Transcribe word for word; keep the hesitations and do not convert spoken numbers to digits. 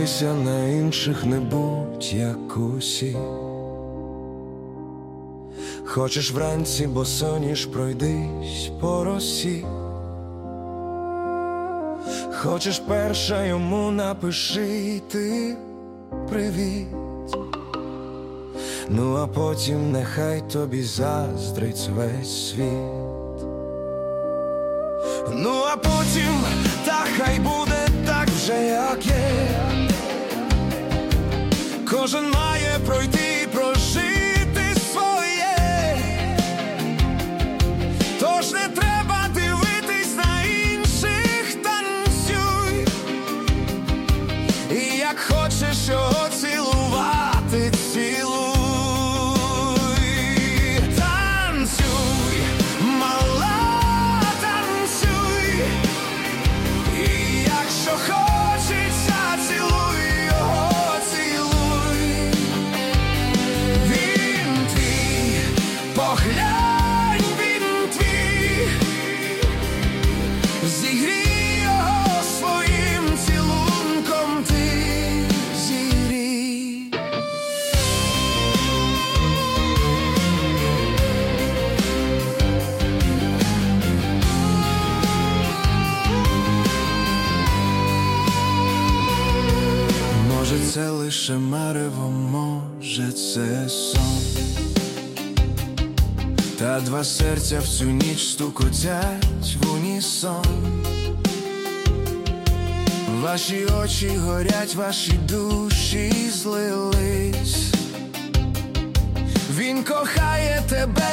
дивися на інших, не будь як усі. Хочеш вранці босоніж, пройдись по росі. Хочеш перша, йому напиши ти привіт. Ну а потім нехай тобі заздрить весь світ. Ну а потім, та хай буде так вже як є. Кожен має пройти і прожити своє. Тож не треба дивитись на інших, танцюй. І як хочеш його цілувати, цілуй. Танцюй, мала, танцюй. І якщо хочеться, цілуй його, цілуй. Він твій, поглянь, він твій. Зігрій його своїм цілунком, ти зігрій. Може це лише марево, може це сон. Та два серця в цю ніч стукотять в унісон. Ваші очі горять, ваші душі злились. Він кохає тебе